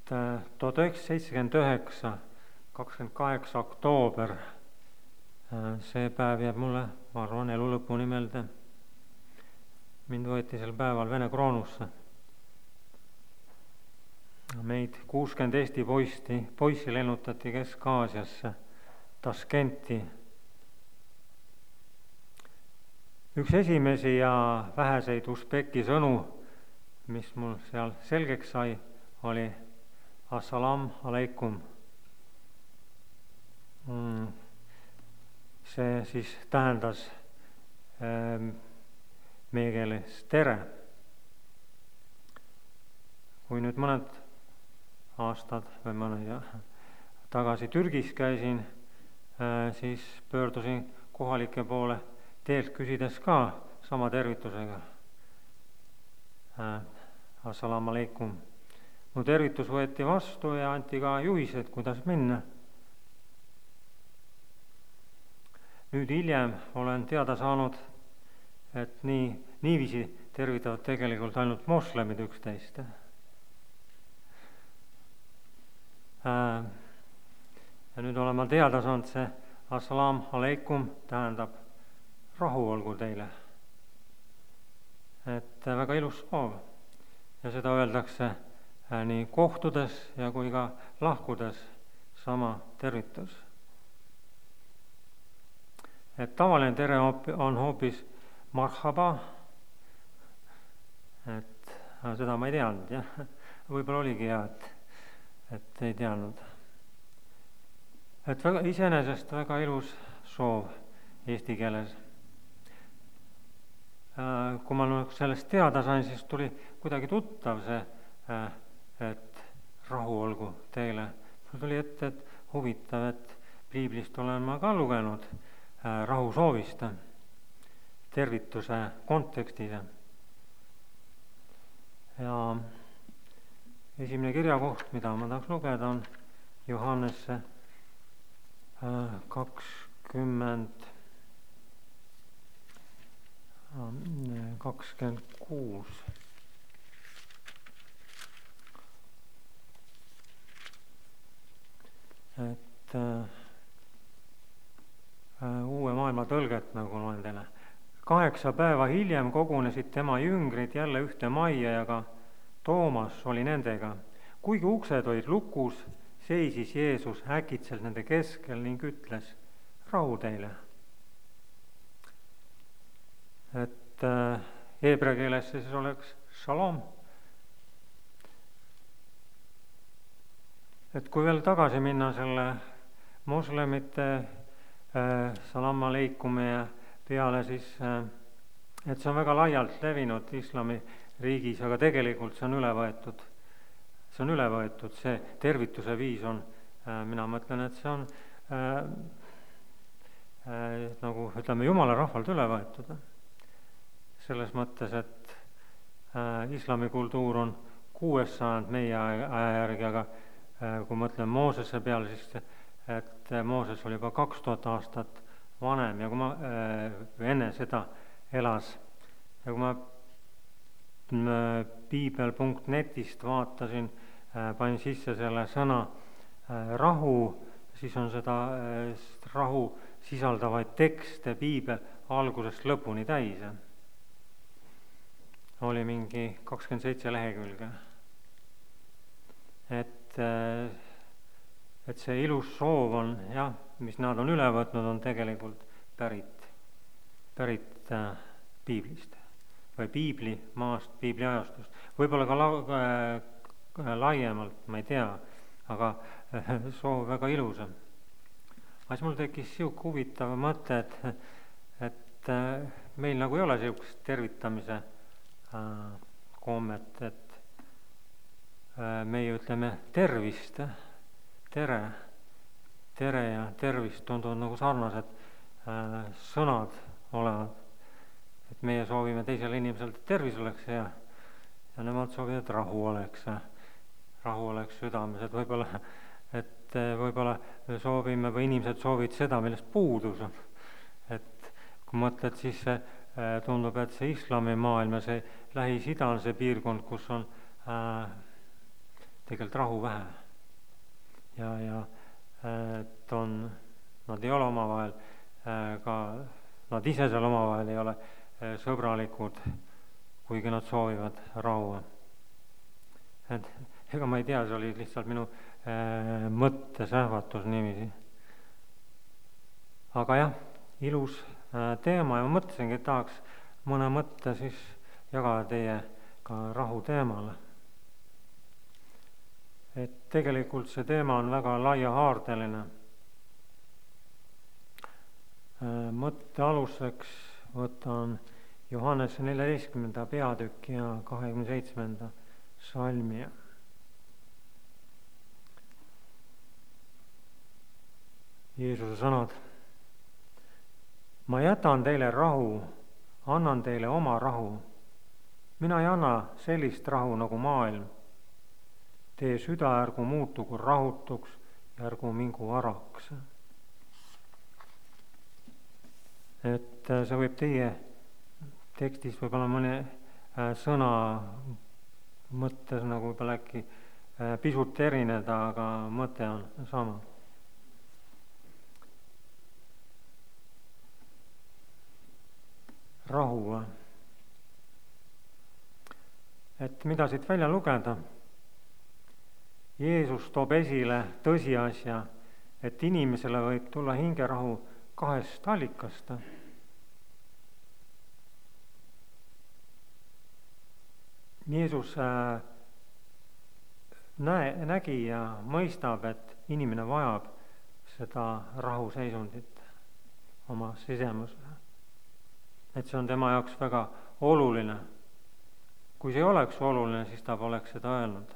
1979, 28. oktoober, see päev jääb mulle, ma arvan, elu lõpuni meelde. Mind võeti sel päeval Vene kroonusse. Meid 60 Eesti poissi lennutati Kesk-Aasiasse, Taskenti. Üks esimesi ja väheseid usbeki sõnu, mis mul seal selgeks sai, oli Assalam aleikum. See siis tähendas meie keeles tere. Kui nüüd mõned aastad või mõne tagasi Türgis käisin, siis pöördusin kohalike poole teelt küsides ka sama tervitusega. Assalam aleikum. Mu tervitus võeti vastu ja anti ka juhised, kuidas minna. Nüüd hiljem olen teada saanud, et niiviisi tervitavad tegelikult ainult moslemid üksteist. Ja nüüd olen ma teada saanud, see assalam aleikum tähendab rahu olgu teile. Et väga ilus soov ja seda öeldakse nii kohtudes ja kui ka lahkudes sama tervitus. Et tavaline tere on hoopis marhaba, et seda ma ei teadnud, jah. Võib-olla oligi hea, et ei teadnud. Et iseenesest väga ilus soov eesti keeles. Kui ma sellest teada sain, siis tuli kuidagi tuttav see, et rahu olgu teile. Mul tuli ette, et huvitav, et piiblist olen ma ka lugenud rahu soovist, tervituse kontekstis. Ja esimene kirjakoht, mida ma tahaks lugeda, on Johannesse 26. Et uue maailma tõlget nagu loen teile. 8 päeva hiljem kogunesid tema jüngrid jälle ühte majja ja ka Toomas oli nendega. Kuigi uksed olid lukus, seisis Jeesus äkitselt nende keskel ning ütles, rahu teile. Et heebrea keeles siis oleks shalom. Et kui veel tagasi minna selle moslemite salam aleikumi peale, siis et see on väga laialt levinud islami riigis, aga tegelikult see on üle võetud. See on üle võetud, see tervituse viis on, mina mõtlen, et see on nagu ütleme jumala rahvalt üle võetud. Selles mõttes, et islami kultuur on 6. sajand meie aja järgi, aga kui mõtlen Moosese peale, siis et Mooses oli juba 2000 aastat vanem ja kui ma enne seda elas ja kui ma piibel.netist vaatasin, panin sisse selle sõna rahu, siis on seda rahu sisaldavaid tekste piibel algusest lõpuni täis. Oli mingi 27 lehekülge. Et see ilus soov on, jah, mis nad on üle võtnud, on tegelikult pärit piiblist või piibli maast, piibli ajastust. Võib-olla ka laiemalt, ma ei tea, aga soov väga ilus. Aga mul tekkis siuke huvitav mõte, et meil nagu ei ole siukest tervitamise kommet, et meie ütleme tervist, tere ja tervist tunduvad nagu sarnased sõnad olevat. Et meie soovime teisele inimesele, et tervis oleks hea ja nemad soovivad, et rahu oleks südames, et võib-olla soovime või inimesed soovid seda, millest puudus on. Et kui mõtled, siis tundub, et see islamimaailm ja see Lähis-Ida on see piirkond, kus on tegelikult rahu vähe. Ja et nad ei ole omavahel ka, nad ise seal omavahel ei ole sõbralikud, kuigi nad soovivad rahu. Et ega ma ei tea, see oli lihtsalt minu mõttesähvatus niiviisi. Aga jah, ilus teema ja ma mõtlesingi, et tahaks mõne mõtte siis jagada teiega rahu teemale. Et tegelikult see teema on väga laiahaardeline. Mõtte aluseks võtan Johannese 14. peatükki ja 27. salmi. Jeesuse sõnad. Ma jätan teile rahu, annan teile oma rahu. Mina ei anna sellist rahu nagu maailm. Teie süda ärgu muutugu rahutuks ja ärgu mingu araks. Et see võib teie tekstis võib-olla mõne sõna mõttes nagu võib-olla äkki pisut erineda, aga mõte on sama. Rahu. Et mida siit välja lugeda? Jeesus toob esile tõsiasja, et inimesele võib tulla hingerahu 2 allikast. Jeesus nägi ja mõistab, et inimene vajab seda rahuseisundit oma sisemus. Et see on tema jaoks väga oluline. Kui see ei oleks oluline, siis ta poleks seda öelnud.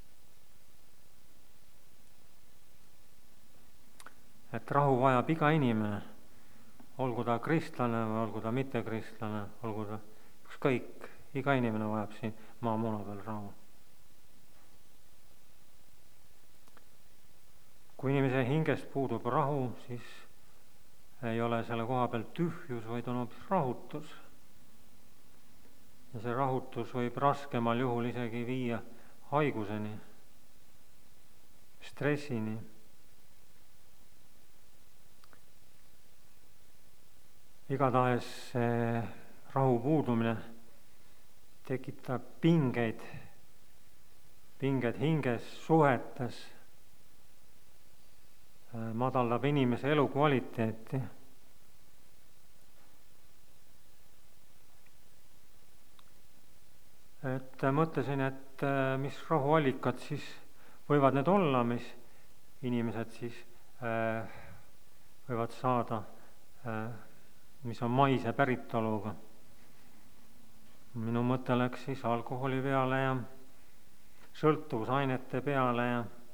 Et rahu vajab iga inimene, olgu ta kristlane või olgu ta mittekristlane, olgu ta ükskõik, iga inimene vajab siin maamuna peal rahu. Kui inimese hingest puudub rahu, siis ei ole selle koha peal tühjus, vaid on hoopis rahutus. Ja see rahutus võib raskemal juhul isegi viia haiguseni, stressini. Igatahes see rahu puudumine tekitab pingeid hinges, suhetes, madaldab inimese elukvaliteeti. Et mõtlesin, et mis rahuallikad siis võivad need olla, mis inimesed siis võivad saada, mis on maise päritoluga. Minu mõte läks siis alkoholi peale ja sõltuvusainete peale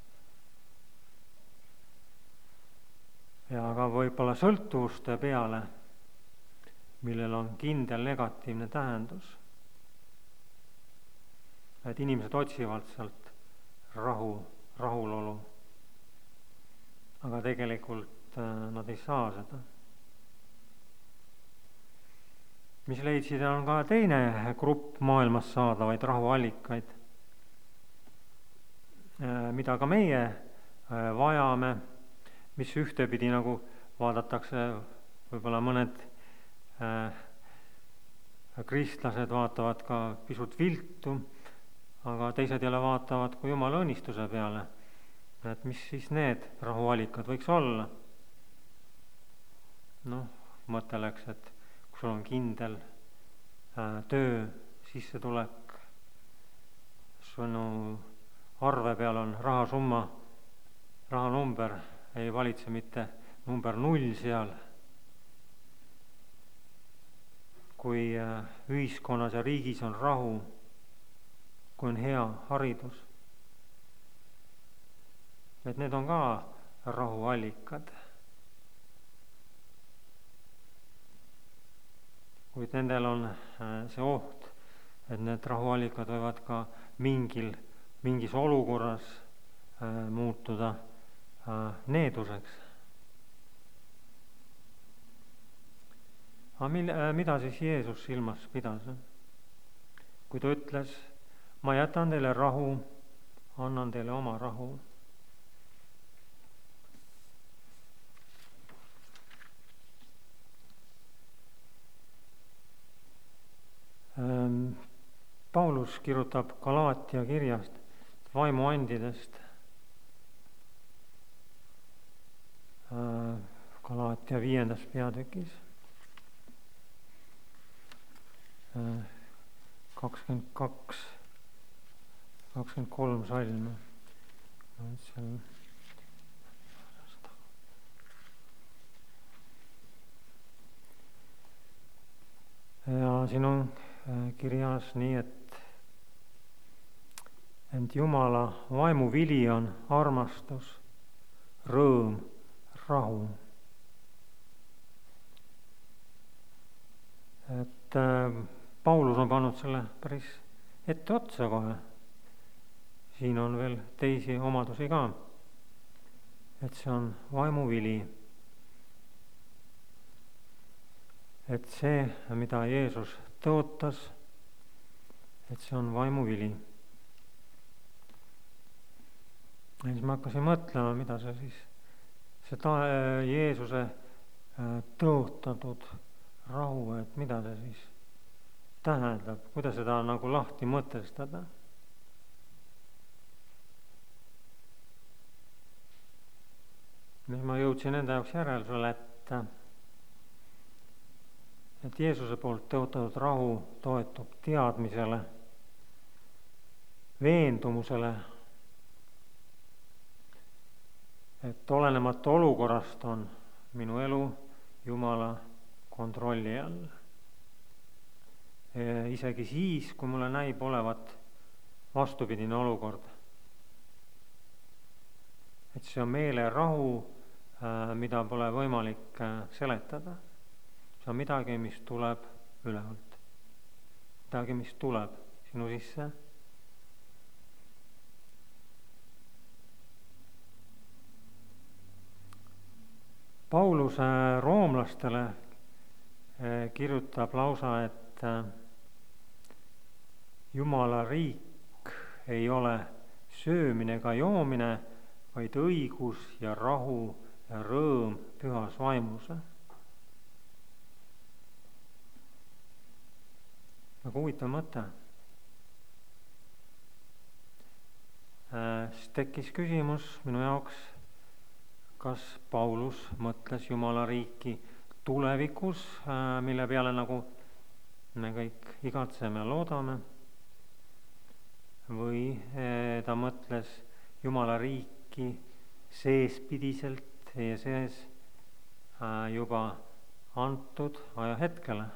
ja ka võib-olla sõltuvuste peale, millel on kindel negatiivne tähendus. Et inimesed otsivad sealt rahulolu, aga tegelikult nad ei saa seda. Mis leidsid, on ka teine grupp maailmas saadavaid rahuallikaid, mida ka meie vajame, mis ühtepidi nagu vaadatakse, võib-olla mõned kristlased vaatavad ka pisut viltu, aga teised jälle vaatavad kui Jumala õnnistuse peale, et mis siis need rahuallikad võiks olla. Mõte läks, et kui sul on kindel töö, sissetulek, sinu arve peal on rahasumma, rahanumber, ei valitse mitte number 0 seal. Kui ühiskonnas ja riigis on rahu, kui on hea haridus, et need on ka rahuallikad. Kuid nendel on see oht, et need rahuallikad võivad ka mingis olukorras muutuda needuseks. Aga mida siis Jeesus silmas pidas? Kui ta ütles, ma jätan teile rahu, annan teile oma rahu. Paulus kirjutab Galaatia kirjast vaimuandidest. Galaatia 5. peatükis 22-23 salme. Ja siin on kirjas nii, et Jumala vaimu vili on armastus, rõõm, rahu. Et Paulus on pannud selle päris etteotsa kohe. Siin on veel teisi omadusi ka. Et see on vaimu vili. Et see, mida Jeesus tõotas, et see on vaimu vili. Ja siis ma hakkasin mõtlema, mida see siis, see Jeesuse tõotatud rahu, et mida see siis tähendab, kuidas seda nagu lahti mõtestada. Siis ma jõudsin enda jaoks järeldusele, et Jeesuse poolt tõotatud rahu toetub teadmisele, veendumusele, et olenemata olukorrast on minu elu Jumala kontrolli all. Isegi siis, kui mulle näib olevat vastupidine olukord. Et see on meelerahu, mida pole võimalik seletada. See on midagi, mis tuleb ülevalt. Midagi, mis tuleb sinu sisse. Paulus roomlastele kirjutab lausa, et Jumala riik ei ole söömine ega joomine, vaid õigus ja rahu ja rõõm pühas vaimus. Väga huvitav mõte. Siis tekkis küsimus minu jaoks, kas Paulus mõtles Jumala riiki tulevikus, mille peale nagu me kõik igatseme ja loodame, või ta mõtles Jumala riiki seespidiselt ja sees juba antud ajahetkele.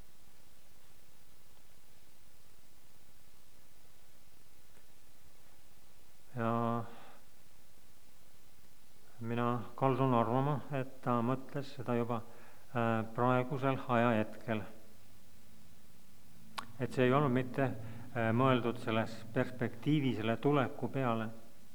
Ja mina kaldun arvama, et ta mõtles seda juba praegusel ajahetkel. Et see ei olnud mitte mõeldud selles perspektiivi, selle tuleku peale.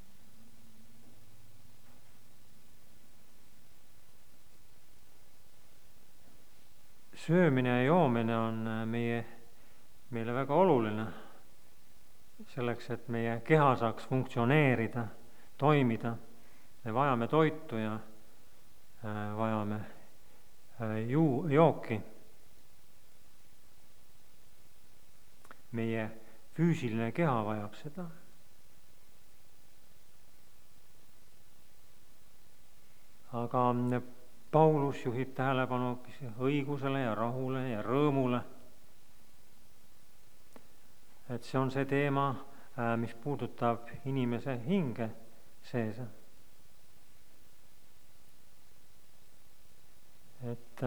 Söömine ja joomine on meile väga oluline selleks, et meie keha saaks funktsioneerida, toimida. Me vajame toitu ja vajame jooki. Meie füüsiline keha vajab seda. Aga Paulus juhib tähelepanu õigusele ja rahule ja rõõmule. Et see on see teema, mis puudutab inimese hinge sees. Et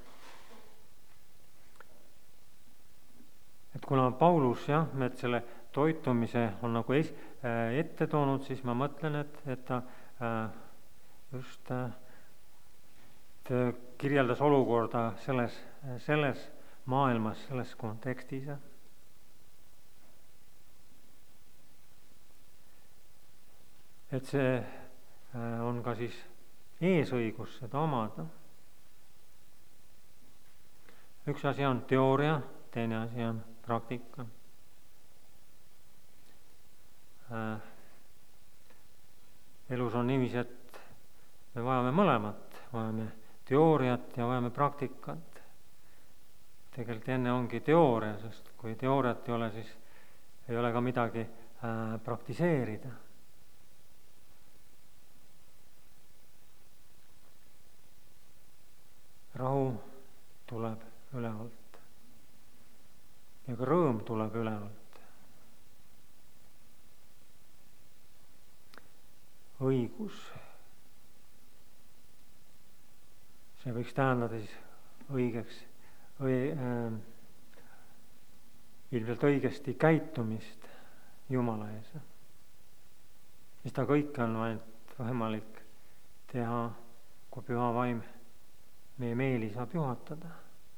kuna Paulus et selle toitumise on nagu ette toonud, siis ma mõtlen, et ta just kirjeldas olukorda selles maailmas, selles kontekstis. Et see on ka siis eesõigus seda omada. Üks asi on teooria, teine asi on praktika. elus on niiviisi, et me vajame mõlemat, vajame teooriat ja vajame praktikat. Tegelikult enne ongi teooria, sest kui teooriat ei ole, siis ei ole ka midagi praktiseerida. Rahu tuleb ülevalt ja ka rõõm tuleb ülevalt. Õigus. See võiks tähendada siis õigeks ilmselt õigesti käitumist Jumala ees. Mis ta kõike on ainult võimalik teha, kui püha vaim meie meeli saab juhatada.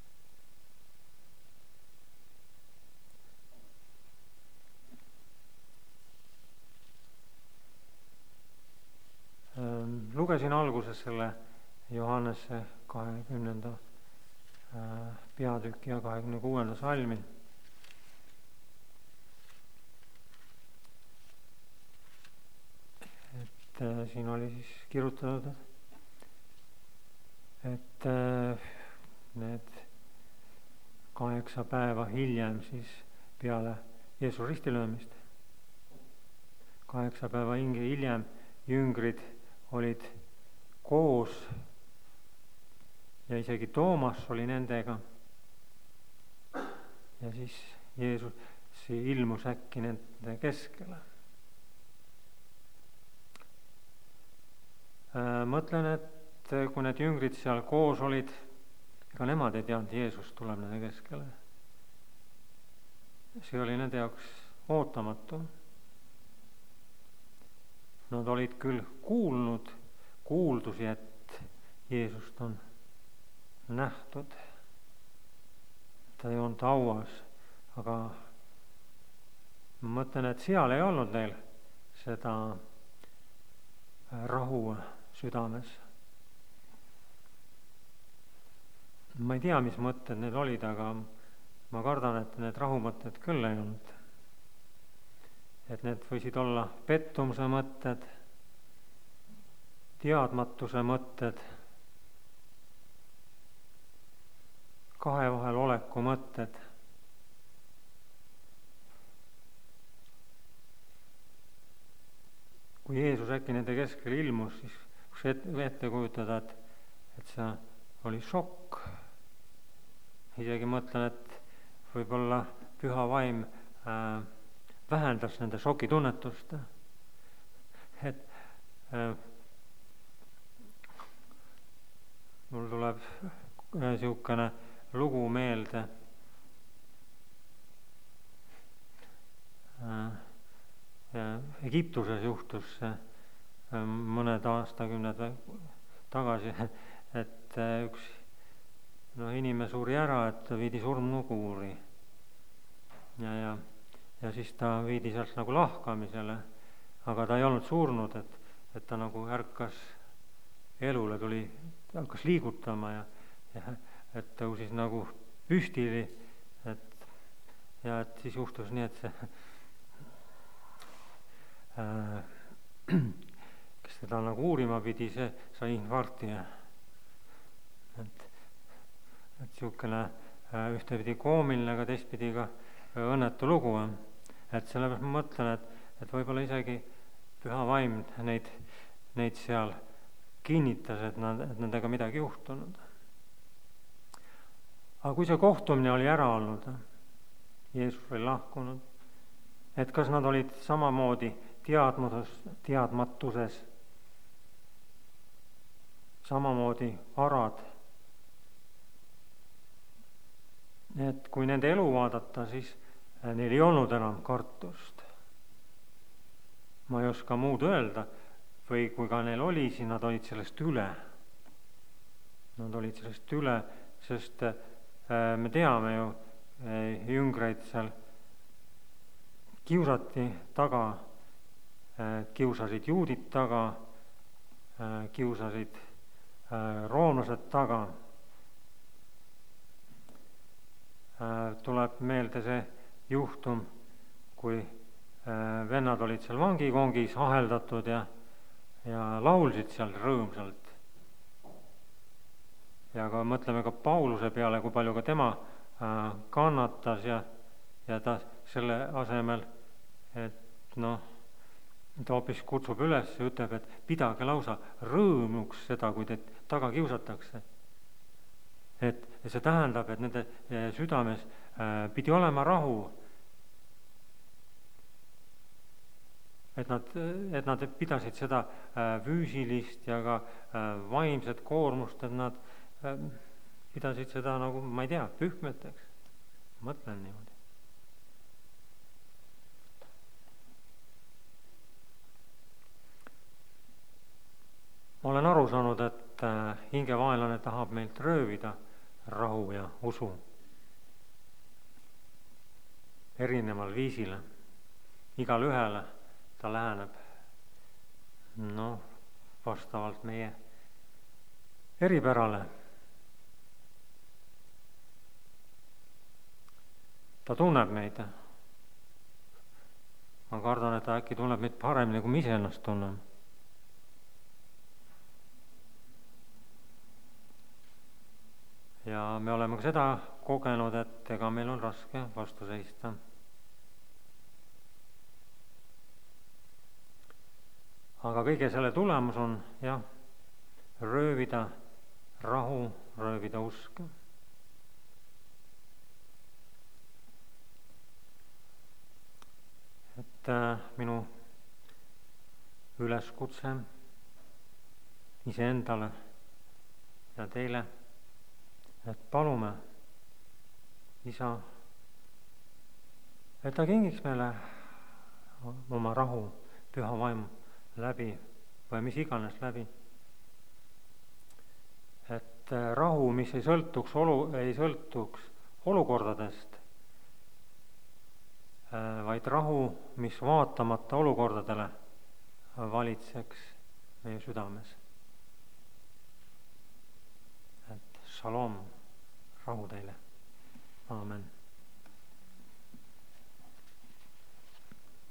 Lugesin alguses selle Johannese 20. peatüki ja 26. salmi. Et siin oli siis kirjutatud, et need 8 päeva hiljem siis peale Jeesuse ristilöömist, 8 päeva hiljem jüngrid olid koos ja isegi Toomas oli nendega. Ja siis Jeesus ilmus äkki nende keskele. Mõtlen, et kui need jüngrid seal koos olid, ega nemad ei teadnud, Jeesus tuleb nende keskele. See oli nende jaoks ootamatu. Nad olid küll kuulnud kuuldusi, et Jeesust on nähtud. Ta ei olnud hauas, aga ma mõtlen, et seal ei olnud neil seda rahu südames. Ma ei tea, mis mõtted need olid, aga ma kardan, et need rahumõtted küll ei olnud. Et need võisid olla pettumuse mõtted, teadmatuse mõtted, kahe vahel oleku mõtted. Kui Jeesus äkki nende keskel ilmus, siis kus ette kujutada, et see oli šokk. Isegi mõtlen, et võib-olla püha vaim vähendas nende šokitunnetust. Et mul tuleb niisugune lugu meelde. Egiptuses juhtus mõned aastakümned tagasi, et üks inimene suri ära, et ta viidi surmnuguuri. Ja siis ta viidi sealt nagu lahkamisele, aga ta ei olnud surnud, et ta nagu ärkas elule, hakkas liigutama ja et tõusis nagu püstili, et siis juhtus nii, et see kes teda nagu uurima pidi, see sai infarkti. Et niisugune ühtepidi koomiline, aga teistpidi ka õnnetu lugu. Et sellepärast ma mõtlen, et võib-olla isegi püha vaim neid seal kinnitas, et nendega midagi juhtunud. Aga kui see kohtumine oli ära olnud, Jeesus oli lahkunud, et kas nad olid samamoodi teadmatuses, samamoodi arad. Et kui nende elu vaadata, siis neil ei olnud enam kartust. Ma ei oska muud öelda, või kui ka neil oli, siis nad olid sellest üle. Nad olid sellest üle, sest me teame ju, jüngreid seal kiusati taga, kiusasid juudid taga, kiusasid roomlased taga. Tuleb meelde see juhtum, kui vennad olid seal vangikongis aheldatud ja ja laulsid seal rõõmsalt. Ja ka mõtleme ka Pauluse peale, kui palju ka tema kannatas ja ta selle asemel, et ta hoopis kutsub üles ja ütleb, et pidage lausa rõõmuks seda, kui teid taga kiusatakse. Et see tähendab, et nende südames pidi olema rahu. Et nad pidasid seda füüsilist ja ka vaimset koormust, et nad pidasid seda nagu, ma ei tea, pühmeteks. Mõtlen niimoodi. Ma olen aru saanud, et hingevaenlane tahab meilt röövida rahu ja usu erineval viisile. Igal ühele ta läheneb vastavalt meie eripärale. Ta tunneb meid. Ma kardan, et ta äkki tunneb meid paremini, kui me ise ennast tunneme. Ja me oleme ka seda kogenud, et ega meil on raske vastu seista. Aga kõige selle tulemus on röövida rahu, röövida usk. Et minu üleskutse iseendale ja teile, et palume Isa, et ta kingiks meile oma rahu, püha vaimu läbi või mis iganes läbi. Et rahu, mis ei sõltuks olukordadest, vaid rahu, mis vaatamata olukordadele valitseks meie südames. Et šalom, rahu teile. Aamen.